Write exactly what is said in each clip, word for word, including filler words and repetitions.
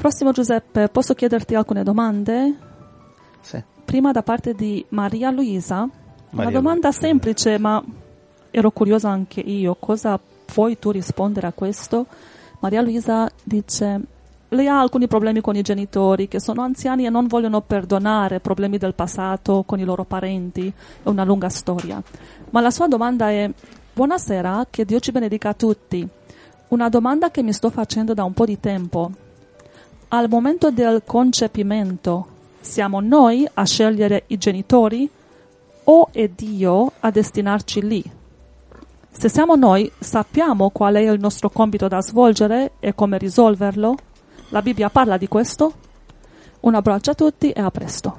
Prossimo Giuseppe, posso chiederti alcune domande? Sì. Prima da parte di Maria Luisa. Maria Una domanda Luisa. semplice, ma ero curiosa anche io. Cosa puoi tu rispondere a questo? Maria Luisa dice: lei ha alcuni problemi con i genitori che sono anziani e non vogliono perdonare problemi del passato con i loro parenti. È una lunga storia. Ma la sua domanda è: buonasera, che Dio ci benedica a tutti. Una domanda che mi sto facendo da un po' di tempo. Al momento del concepimento, siamo noi a scegliere i genitori o è Dio a destinarci lì? Se siamo noi, sappiamo qual è il nostro compito da svolgere e come risolverlo? La Bibbia parla di questo? Un abbraccio a tutti e a presto.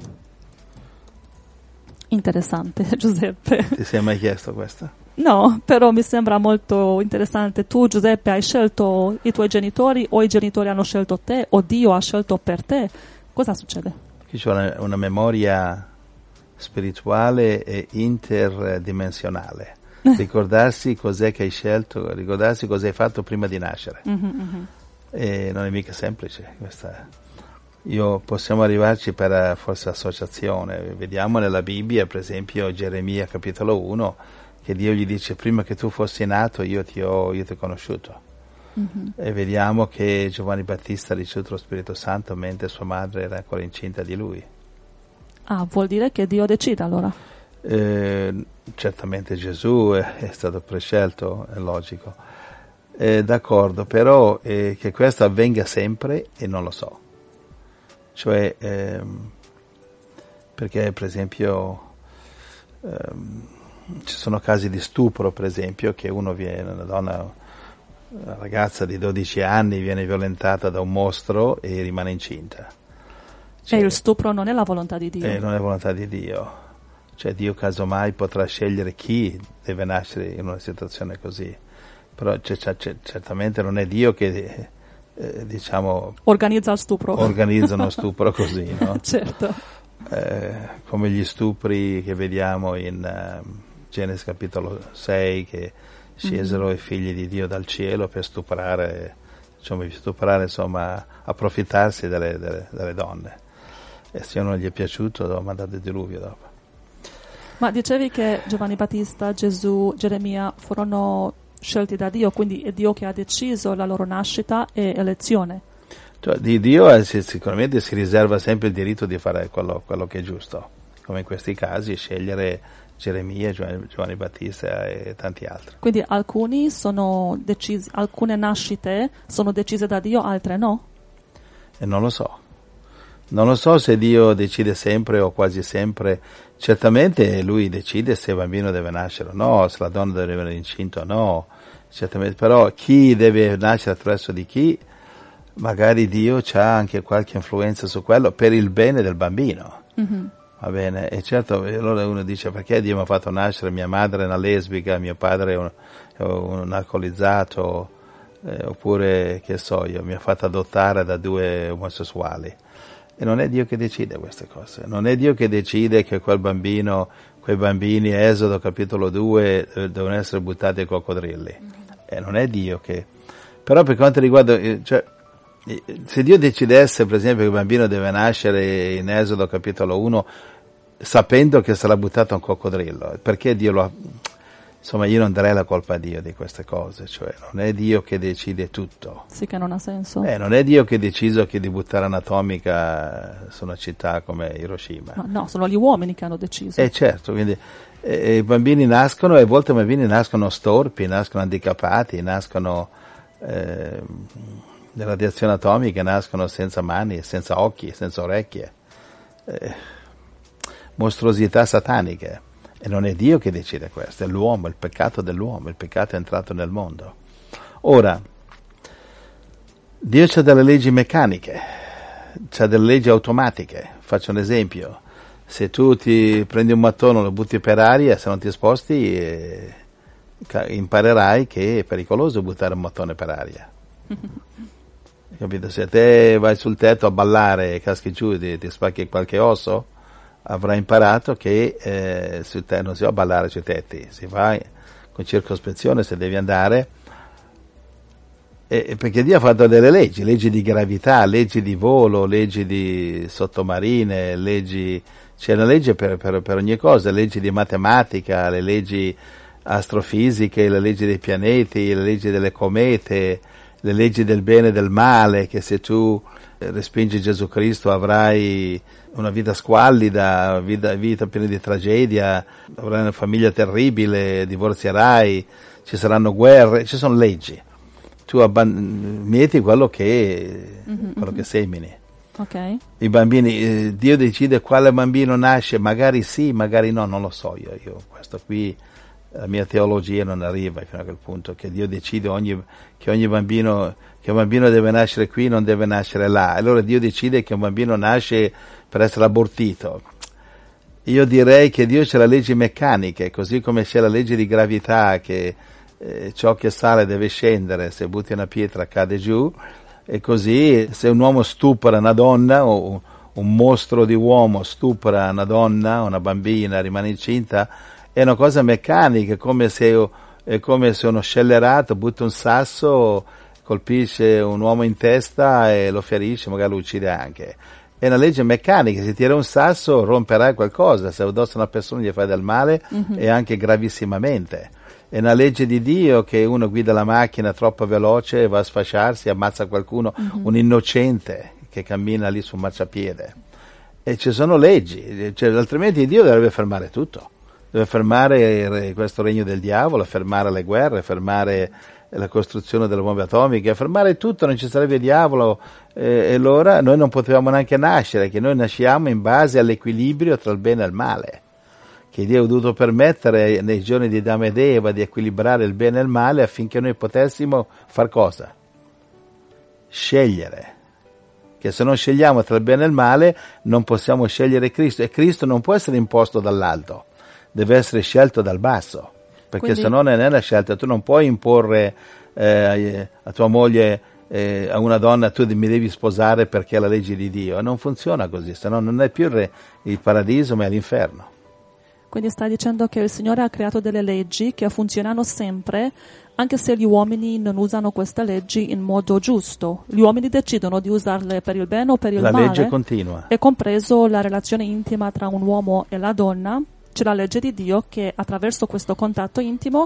Interessante, Giuseppe. Ti sei mai chiesto questo? No, però mi sembra molto interessante. Tu, Giuseppe, hai scelto i tuoi genitori o i genitori hanno scelto te o Dio ha scelto per te? Cosa succede? Qui c'è una, una memoria spirituale e interdimensionale. Ricordarsi cos'è che hai scelto, ricordarsi cosa hai fatto prima di nascere. Mm-hmm, mm-hmm. E non è mica semplice questa. Io possiamo arrivarci per forse associazione. Vediamo nella Bibbia, per esempio, Geremia capitolo uno, che Dio gli dice: prima che tu fossi nato io ti ho, io ti ho conosciuto. Mm-hmm. E vediamo che Giovanni Battista ha ricevuto lo Spirito Santo mentre sua madre era ancora incinta di lui. Ah, vuol dire che Dio decide allora? Eh, certamente Gesù è, è stato prescelto, è logico. Eh, d'accordo, però eh, che questo avvenga sempre e non lo so. Cioè, ehm, perché per esempio ehm, ci sono casi di stupro, per esempio, che uno viene, una donna, una ragazza di dodici anni viene violentata da un mostro e rimane incinta. Cioè, e il stupro non è la volontà di Dio? Eh, non è volontà di Dio. Cioè Dio casomai potrà scegliere chi deve nascere in una situazione così. Però c- c- c- certamente non è Dio che, eh, diciamo... organizza il stupro. Organizza uno stupro così, no? Certo. Eh, come gli stupri che vediamo in uh, Genesi capitolo sei, che scesero mm-hmm. i figli di Dio dal cielo per stuprare, insomma, stuprare, insomma, approfittarsi delle, delle, delle donne. E se non gli è piaciuto, ha mandato il diluvio dopo. Ma dicevi che Giovanni Battista, Gesù, Geremia furono scelti da Dio, quindi è Dio che ha deciso la loro nascita e elezione. Cioè, di Dio eh, sicuramente si riserva sempre il diritto di fare quello, quello che è giusto, come in questi casi scegliere Geremia, Giovanni Battista e tanti altri. Quindi alcuni sono decisi, alcune nascite sono decise da Dio, altre no? E non lo so. Non lo so se Dio decide sempre o quasi sempre. Certamente lui decide se il bambino deve nascere o no, se la donna deve essere incinta o no, certamente. Però chi deve nascere attraverso di chi, magari Dio ha anche qualche influenza su quello per il bene del bambino. Mm-hmm. Va bene? E certo, allora uno dice: perché Dio mi ha fatto nascere? Mia madre è una lesbica, mio padre è un, è un alcolizzato, eh, oppure, che so io, mi ha fatto adottare da due omosessuali. E non è Dio che decide queste cose, non è Dio che decide che quel bambino, quei bambini, Esodo capitolo due, eh, devono essere buttati ai coccodrilli. Mm-hmm. E non è Dio che... Però per quanto riguarda... Eh, cioè, eh, se Dio decidesse, per esempio, che il bambino deve nascere in Esodo capitolo uno, sapendo che sarà buttato a un coccodrillo, perché Dio lo ha... Insomma, io non darei la colpa a Dio di queste cose, cioè non è Dio che decide tutto. Sì, che non ha senso. Eh, non è Dio che ha deciso che di buttare un'atomica su una città come Hiroshima. No, no, sono gli uomini che hanno deciso. Eh certo, quindi eh, i bambini nascono e a volte i bambini nascono storpi, nascono handicappati, nascono eh, di radiazione atomica, nascono senza mani, senza occhi, senza orecchie. Eh, mostruosità sataniche. E non è Dio che decide questo, è l'uomo, il peccato dell'uomo, il peccato è entrato nel mondo. Ora, Dio c'ha delle leggi meccaniche, c'ha delle leggi automatiche. Faccio un esempio: se tu ti prendi un mattone e lo butti per aria, se non ti sposti, eh, imparerai che è pericoloso buttare un mattone per aria. Capito? Se te vai sul tetto a ballare e caschi giù e ti spacchi qualche osso, avrai imparato che eh, sul te- non si va a ballare sui tetti, si va con circospezione se devi andare E, perché Dio ha fatto delle leggi, leggi di gravità, leggi di volo, leggi di sottomarine, leggi, c'è una legge per, per, per ogni cosa, leggi di matematica, le leggi astrofisiche, le leggi dei pianeti, le leggi delle comete, le leggi del bene e del male, che se tu respingi Gesù Cristo avrai una vita squallida, vita, vita piena di tragedia, avrai una famiglia terribile, divorzierai, ci saranno guerre, ci sono leggi. Tu abban- mieti quello che, mm-hmm, quello che semini. Okay. I bambini, eh, Dio decide quale bambino nasce, magari sì, magari no, non lo so io, io questo qui, la mia teologia non arriva fino a quel punto, che Dio decide ogni, che ogni bambino, che un bambino deve nascere qui, non deve nascere là. Allora Dio decide che un bambino nasce per essere abortito. Io direi che Dio c'è la legge meccanica, così come c'è la legge di gravità, che eh, ciò che sale deve scendere, se butti una pietra cade giù, e così se un uomo stupra una donna, o un mostro di uomo stupra una donna, una bambina, rimane incinta, è una cosa meccanica, come se, è come se uno scellerato butta un sasso, colpisce un uomo in testa e lo ferisce, magari lo uccide anche. È una legge meccanica, se tira un sasso romperai qualcosa, se addosso una persona gli fai del male, mm-hmm, e anche gravissimamente. È una legge di Dio che uno guida la macchina troppo veloce, va a sfasciarsi, ammazza qualcuno, mm-hmm, un innocente che cammina lì sul marciapiede. E ci sono leggi, cioè, altrimenti Dio dovrebbe fermare tutto. Deve fermare questo regno del diavolo, fermare le guerre, fermare la costruzione delle bombe atomiche, fermare tutto, non ci sarebbe diavolo, eh, e allora noi non potevamo neanche nascere, che noi nasciamo in base all'equilibrio tra il bene e il male, che Dio ha dovuto permettere nei giorni di Adamo ed Eva di equilibrare il bene e il male affinché noi potessimo far cosa? Scegliere. Che se non scegliamo tra il bene e il male non possiamo scegliere Cristo, e Cristo non può essere imposto dall'alto, deve essere scelto dal basso, perché Quindi, se no non è una scelta. Tu non puoi imporre eh, a tua moglie, eh, a una donna, tu mi devi sposare perché è la legge di Dio. Non funziona così, se no non è più il, il paradiso ma è l'inferno. Quindi stai dicendo che il Signore ha creato delle leggi che funzionano sempre, anche se gli uomini non usano queste leggi in modo giusto. Gli uomini decidono di usarle per il bene o per il la male. La legge continua. E compreso la relazione intima tra un uomo e la donna, c'è la legge di Dio che attraverso questo contatto intimo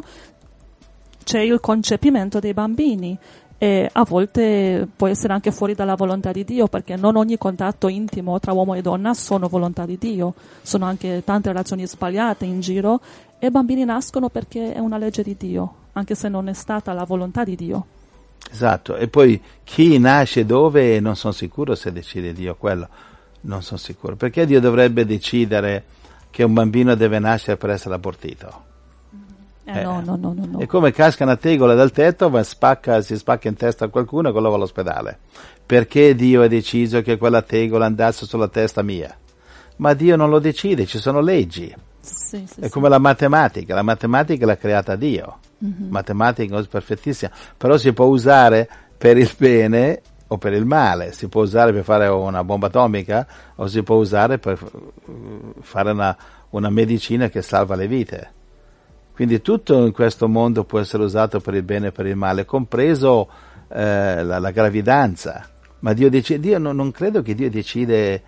c'è il concepimento dei bambini, e a volte può essere anche fuori dalla volontà di Dio, perché non ogni contatto intimo tra uomo e donna sono volontà di Dio, sono anche tante relazioni sbagliate in giro, e bambini nascono perché è una legge di Dio, anche se non è stata la volontà di Dio. Esatto, e poi chi nasce dove non sono sicuro se decide Dio quello, non sono sicuro, perché Dio dovrebbe decidere che un bambino deve nascere per essere abortito? Eh, eh, no, no, no, no, no. È come casca una tegola dal tetto, va, spacca, si spacca in testa a qualcuno e quello va all'ospedale. Perché Dio ha deciso che quella tegola andasse sulla testa mia? Ma Dio non lo decide, ci sono leggi. Sì, sì, è sì. come la matematica, la matematica l'ha creata Dio. Mm-hmm. Matematica è una cosa perfettissima, però si può usare per il bene o per il male, si può usare per fare una bomba atomica o si può usare per fare una, una medicina che salva le vite. Quindi tutto in questo mondo può essere usato per il bene e per il male, compreso eh, la, la gravidanza. Ma Dio decide, Dio non, non credo che Dio decide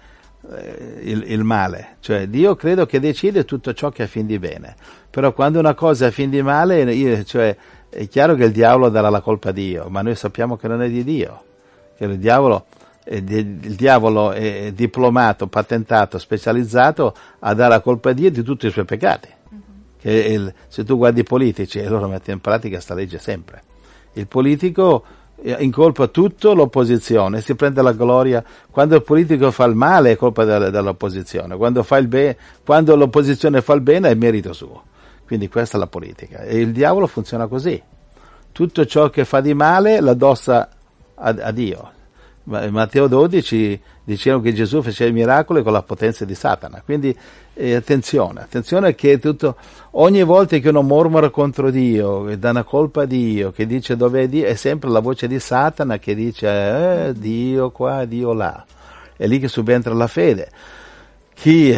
eh, il, il male, cioè Dio credo che decide tutto ciò che è a fin di bene. Però quando una cosa è a fin di male, io, cioè, è chiaro che il diavolo darà la colpa a Dio, ma noi sappiamo che non è di Dio, che il diavolo, è, il diavolo è diplomato, patentato, specializzato a dare la colpa a Dio di tutti i suoi peccati. Che il, se tu guardi i politici e loro mettono in pratica sta legge sempre, il politico incolpa tutto l'opposizione, si prende la gloria. Quando il politico fa il male è colpa della, dell'opposizione, quando fa il bene, quando l'opposizione fa il bene è merito suo. Quindi questa è la politica, e il diavolo funziona così, tutto ciò che fa di male l'addossa a, a Dio. Matteo dodici dicevano che Gesù faceva i miracoli con la potenza di Satana, quindi eh, attenzione, attenzione che tutto, ogni volta che uno mormora contro Dio, che dà una colpa a Dio, che dice dove è Dio, è sempre la voce di Satana che dice eh, Dio qua, Dio là, è lì che subentra la fede. Chi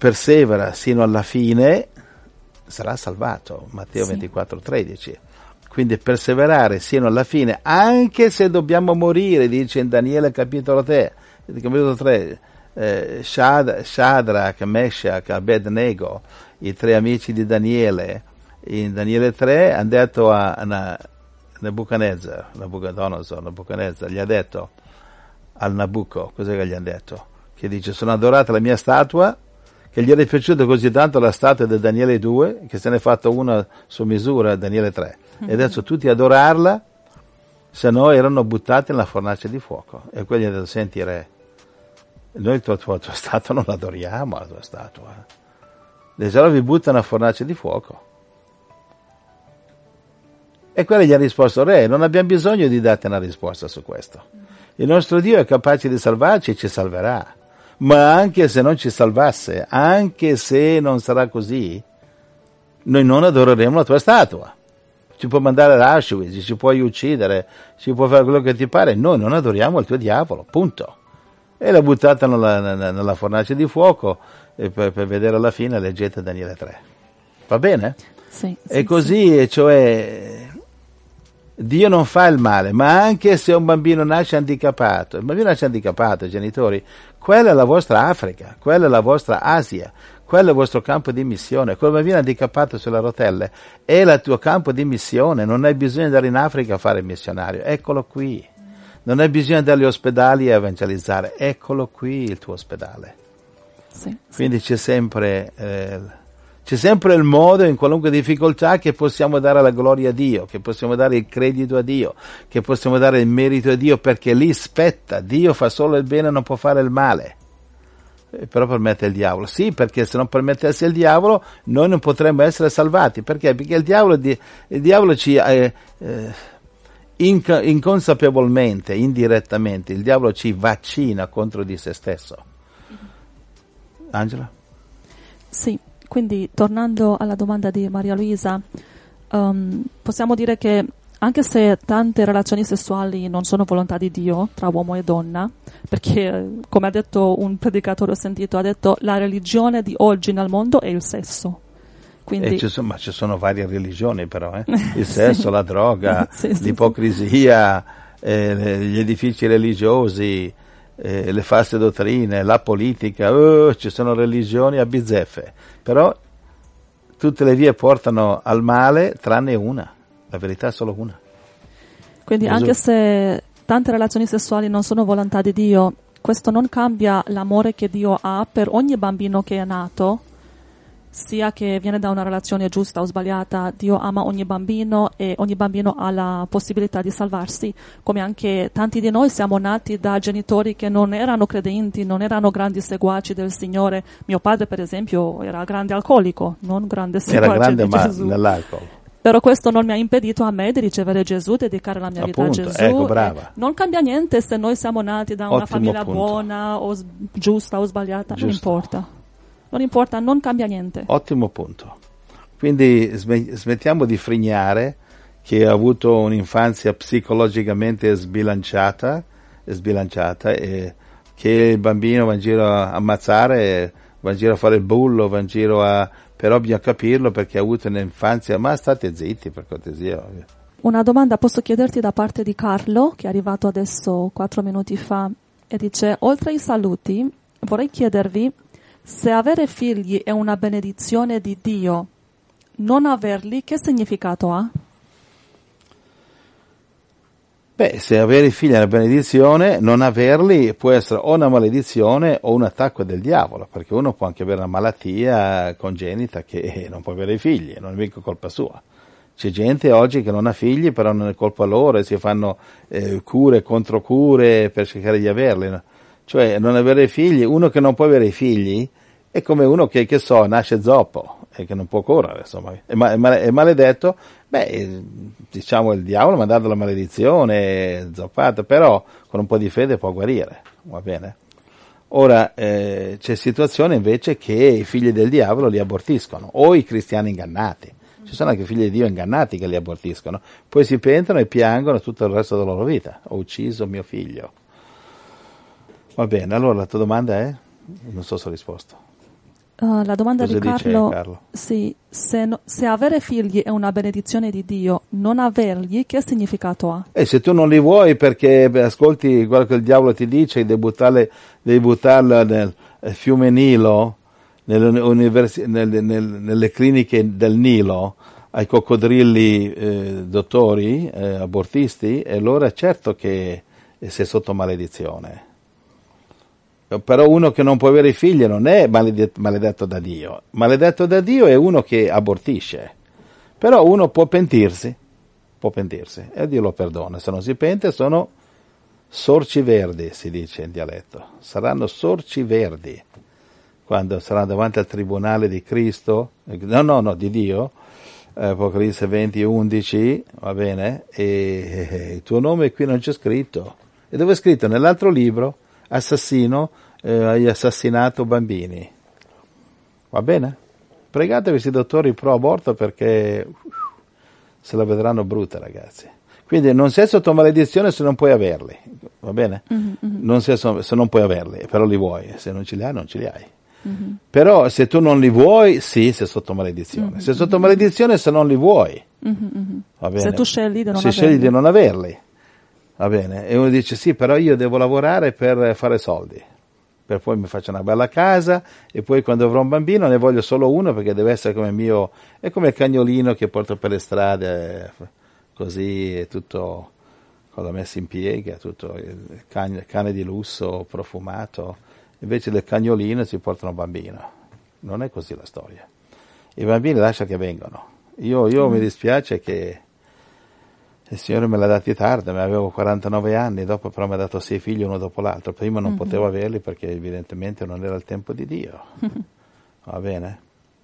persevera sino alla fine sarà salvato, Matteo sì. ventiquattro tredici. quindi perseverare sino alla fine, anche se dobbiamo morire, dice in Daniele capitolo tre, capitolo tre eh, Shad, Shadrach, Meshach, Abednego, i tre amici di Daniele, in Daniele tre hanno detto a, a Nebuchadnezzar, Nabucodonosor, Nebuchadnezzar, gli ha detto al Nabucco, cos'è che gli hanno detto? Che dice, sono adorata la mia statua, che gli era piaciuta così tanto la statua di Daniele due, che se ne è fatto una su misura, Daniele tre, mm-hmm. e adesso tutti adorarla, se no erano buttati nella fornace di fuoco. E quelli hanno detto, senti re, noi il tuo, tuo, tua statua non l'adoriamo, la tua statua. Dice, allora vi buttano nella fornace di fuoco. E quelli gli hanno risposto, re, non abbiamo bisogno di darti una risposta su questo. Il nostro Dio è capace di salvarci e ci salverà. Ma anche se non ci salvasse, anche se non sarà così, noi non adoreremo la tua statua. Ci può mandare ad Auschwitz, ci puoi uccidere, ci può fare quello che ti pare, noi non adoriamo il tuo diavolo, punto. E l'ha buttata nella, nella fornace di fuoco, e per, per vedere alla fine leggete Daniele tre. Va bene? Sì, e sì, così, sì. Cioè, Dio non fa il male, ma anche se un bambino nasce handicappato, il bambino nasce handicappato, genitori, quella è la vostra Africa, quella è la vostra Asia, quello è il vostro campo di missione. Quel bambino handicappato sulle rotelle è il tuo campo di missione, non hai bisogno di andare in Africa a fare il missionario, eccolo qui. Non hai bisogno di andare agli ospedali a evangelizzare, eccolo qui il tuo ospedale. Sì, Quindi c'è sempre... Eh, C'è sempre il modo, in qualunque difficoltà, che possiamo dare la gloria a Dio, che possiamo dare il credito a Dio, che possiamo dare il merito a Dio, perché lì spetta. Dio fa solo il bene, non può fare il male. E però permette il diavolo. Sì, perché se non permettesse il diavolo, noi non potremmo essere salvati. Perché? Perché il diavolo, il diavolo ci... Eh, eh, inc- inconsapevolmente, indirettamente, il diavolo ci vaccina contro di se stesso. Angela? Sì. Quindi, tornando alla domanda di Maria Luisa, um, possiamo dire che anche se tante relazioni sessuali non sono volontà di Dio tra uomo e donna, perché, come ha detto un predicatore, ho sentito, ha detto la religione di oggi nel mondo è il sesso. Quindi... Ci sono, ma ci sono varie religioni però, eh? Il sesso, sì. La droga, sì, sì, l'ipocrisia, sì. Eh, gli edifici religiosi, Eh, le false dottrine, la politica, oh, ci sono religioni a bizzeffe, però tutte le vie portano al male tranne una, la verità è solo una. Quindi Gesù. Anche se tante relazioni sessuali non sono volontà di Dio, questo non cambia l'amore che Dio ha per ogni bambino che è nato, sia che viene da una relazione giusta o sbagliata. Dio ama ogni bambino e ogni bambino ha la possibilità di salvarsi, come anche tanti di noi siamo nati da genitori che non erano credenti, non erano grandi seguaci del Signore. Mio padre, per esempio, era grande alcolico, non grande seguace era grande di ma Gesù. Nell'alcol. Però questo non mi ha impedito a me di ricevere Gesù, dedicare la mia Appunto, vita a Gesù. Ecco, brava. Non cambia niente se noi siamo nati da una Ottimo famiglia punto. buona o s- giusta o sbagliata, Giusto. non importa. Non importa, non cambia niente. Ottimo punto. Quindi sm- smettiamo di frignare che ha avuto un'infanzia psicologicamente sbilanciata, sbilanciata e che il bambino va in giro a ammazzare, va in giro a fare il bullo, va in giro a... però bisogna capirlo perché ha avuto un'infanzia, ma state zitti per cortesia. Una domanda posso chiederti da parte di Carlo, che è arrivato adesso quattro minuti fa, e dice, oltre ai saluti, vorrei chiedervi se avere figli è una benedizione di Dio, non averli, che significato ha? Beh, se avere figli è una benedizione, non averli può essere o una maledizione o un attacco del diavolo, perché uno può anche avere una malattia congenita che non può avere figli, non è mica colpa sua. C'è gente oggi che non ha figli, però non è colpa loro, e si fanno eh, cure contro cure per cercare di averli. No? Cioè, non avere figli, uno che non può avere figli è come uno che, che so, nasce zoppo e che non può correre, insomma, è, ma, è maledetto. Beh, diciamo il diavolo mi ha dato la maledizione, zoppata, però con un po' di fede può guarire, va bene? Ora, eh, c'è situazione invece che i figli del diavolo li abortiscono, o i cristiani ingannati. Ci sono anche figli di Dio ingannati che li abortiscono, poi si pentono e piangono tutto il resto della loro vita. Ho ucciso mio figlio. Va bene, allora la tua domanda è? Non so se ho risposto. Uh, la domanda Cosa di Carlo, dice Carlo? Sì, se, no, se avere figli è una benedizione di Dio, non averli, che significato ha? E se tu non li vuoi perché beh, ascolti quello che il diavolo ti dice, devi buttarle, devi buttarla nel fiume Nilo, nelle, universi- nelle, nelle, nelle cliniche del Nilo, ai coccodrilli eh, dottori, eh, abortisti, e allora certo che sei sotto maledizione. Però uno che non può avere figli non è maledetto, maledetto da Dio. Maledetto da Dio è uno che abortisce. Però uno può pentirsi, può pentirsi, e Dio lo perdona. Se non si pente sono sorci verdi, si dice in dialetto. Saranno sorci verdi quando saranno davanti al tribunale di Cristo, no, no, no, di Dio, Apocalisse venti undici, va bene? E, e il tuo nome qui non c'è scritto. E dove è scritto? Nell'altro libro, assassino, eh, hai assassinato bambini. Va bene? Pregatevi questi dottori pro aborto perché uh, se la vedranno brutta, ragazzi. Quindi non sei sotto maledizione se non puoi averli, va bene? Mm-hmm. Non sei so, se non puoi averli, però li vuoi, se non ce li hai non ce li hai. Mm-hmm. Però se tu non li vuoi, sì, sei sotto maledizione. Mm-hmm. Sei sotto maledizione se non li vuoi. Mm-hmm. Va bene? Se tu scegli di non se averli. scegli di non averli. Va bene? E uno dice sì, però io devo lavorare per fare soldi. Per poi mi faccio una bella casa e poi quando avrò un bambino ne voglio solo uno perché deve essere come mio, è come il cagnolino che porto per le strade, così è tutto con la messa in piega, tutto il cane, cane di lusso profumato. Invece del cagnolino si portano un bambino. Non è così la storia. I bambini lascia che vengano. Io, io mm. mi dispiace che il Signore me l'ha dati tardi, ma avevo quarantanove anni, dopo però mi ha dato sei figli uno dopo l'altro. Prima non mm-hmm. potevo averli perché evidentemente non era il tempo di Dio. Va bene?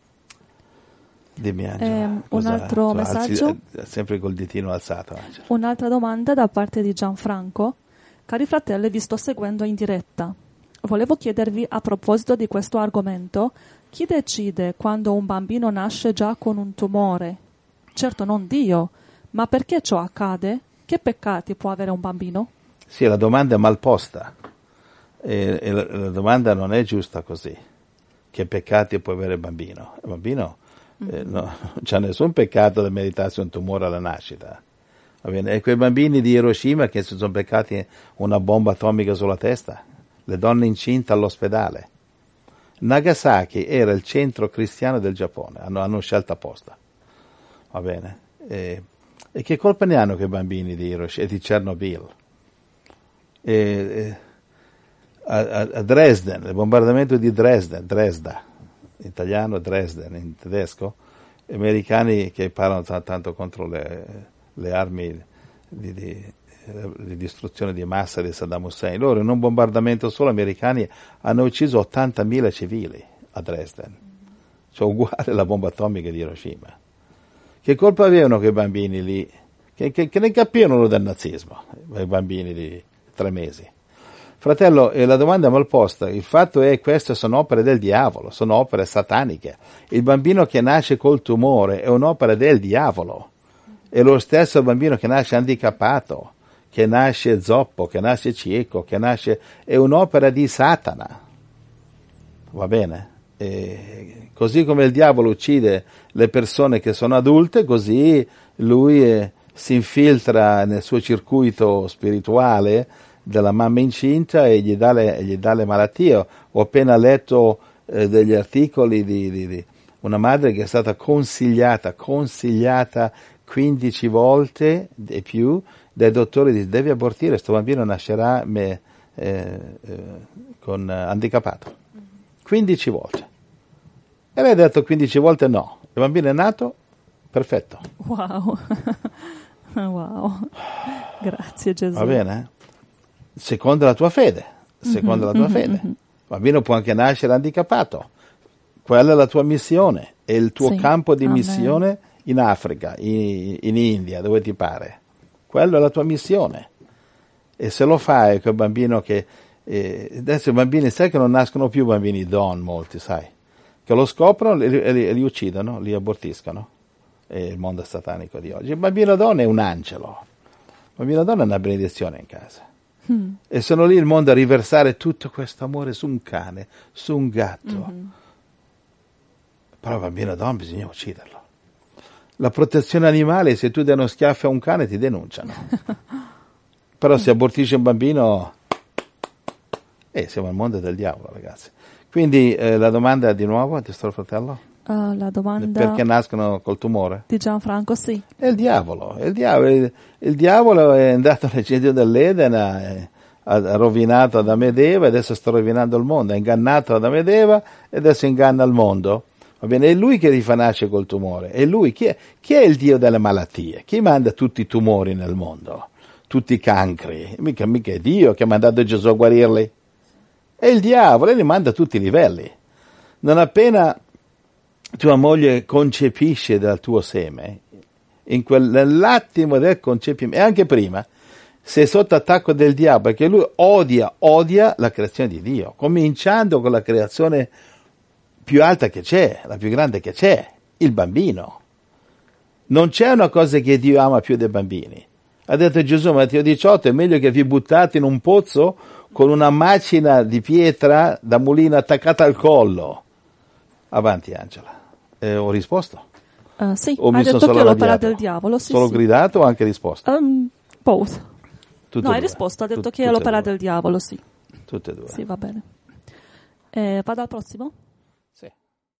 Dimmi Angela. Eh, un altro tu messaggio? Alzi, sempre col ditino alzato, Angela. Un'altra domanda da parte di Gianfranco. Cari fratelli, vi sto seguendo in diretta. Volevo chiedervi a proposito di questo argomento, chi decide quando un bambino nasce già con un tumore? Certo non Dio, ma perché ciò accade? Che peccati può avere un bambino? Sì, la domanda è mal posta e, e la, la domanda non è giusta così. Che peccati può avere il bambino? Il bambino mm-hmm. eh, no, non c'è nessun peccato da meritarsi un tumore alla nascita. Va bene? E quei bambini di Hiroshima che si sono beccati una bomba atomica sulla testa? Le donne incinte all'ospedale. Nagasaki era il centro cristiano del Giappone, hanno, hanno scelto apposta. Va bene? E, e che colpa ne hanno quei bambini di Hiroshima e di Chernobyl? E, e, a, a Dresden, il bombardamento di Dresden, Dresda, in italiano Dresden, in tedesco, gli americani che parlano t- tanto contro le, le armi di, di di distruzione di massa di Saddam Hussein. Loro in un bombardamento solo americani hanno ucciso ottantamila civili a Dresden, cioè uguale alla bomba atomica di Hiroshima. Che colpa avevano quei bambini lì che, che, che ne capivano del nazismo, i bambini di tre mesi? Fratello, eh, la domanda è mal posta. Il fatto è che queste sono opere del diavolo, sono opere sataniche. Il bambino che nasce col tumore è un'opera del diavolo, è lo stesso bambino che nasce handicappato, che nasce zoppo, che nasce cieco, che nasce, è un'opera di Satana. Va bene? E così come il diavolo uccide le persone che sono adulte, così lui eh, si infiltra nel suo circuito spirituale della mamma incinta e gli dà le, gli dà le malattie. Ho appena letto eh, degli articoli di, di, di una madre che è stata consigliata, consigliata quindici volte e più dai dottori, dice devi abortire, questo bambino nascerà me, eh, eh, con eh, handicappato. quindici volte. E lei ha detto quindici volte no. Il bambino è nato, perfetto. Wow. Wow. Grazie Gesù. Va bene? Secondo la tua fede. Secondo mm-hmm, la tua mm-hmm, fede. Mm-hmm. Il bambino può anche nascere handicappato. Quella è la tua missione. È il tuo sì, campo di amen. Missione in Africa, in, in India, dove ti pare. Quella è la tua missione. E se lo fai quel bambino che eh, adesso i bambini, sai che non nascono più bambini don, molti, sai, che lo scoprono e li, li, li uccidono, li abortiscono. È il mondo satanico di oggi. Il bambino don è un angelo. Il bambino don è una benedizione in casa. Mm. E sono lì il mondo a riversare tutto questo amore su un cane, su un gatto. Mm-hmm. Però il bambino Don bisogna ucciderlo. La protezione animale, se tu dai uno schiaffo a un cane ti denunciano. Però se abortisce un bambino, eh, siamo al mondo del diavolo, ragazzi. Quindi eh, la domanda di nuovo, Tesoro Fratello? Uh, la domanda Perché nascono col tumore? di Gianfranco, sì. È il diavolo, è il diavolo, il, il diavolo è andato nel giardino dell'Eden, ha, ha rovinato Adamo ed Eva, adesso sta rovinando il mondo, ha ingannato Adamo ed Eva e adesso inganna il mondo. Va bene, è lui che rifà nascere col tumore, è lui, chi è, chi è il Dio delle malattie? Chi manda tutti i tumori nel mondo? Tutti i cancri? Mica, mica è Dio che ha mandato Gesù a guarirli. È il diavolo, e li manda a tutti i livelli. Non appena tua moglie concepisce dal tuo seme, in quel, nell'attimo del concepimento, e anche prima, sei sotto attacco del diavolo, perché lui odia, odia la creazione di Dio, cominciando con la creazione più alta che c'è, la più grande che c'è, il bambino. Non c'è una cosa che Dio ama più dei bambini. Ha detto Gesù, Matteo diciotto, è meglio che vi buttate in un pozzo con una macina di pietra da mulino attaccata al collo. Avanti, Angela. Eh, ho risposto? Uh, sì, o hai detto che è l'opera del diavolo. Sì, solo sì. gridato o anche risposto? Um, both. Tutte no, hai due. risposto, ha detto Tut- che è l'opera due. del diavolo, sì. Tutte e due. Sì, va bene. Eh, vado al prossimo?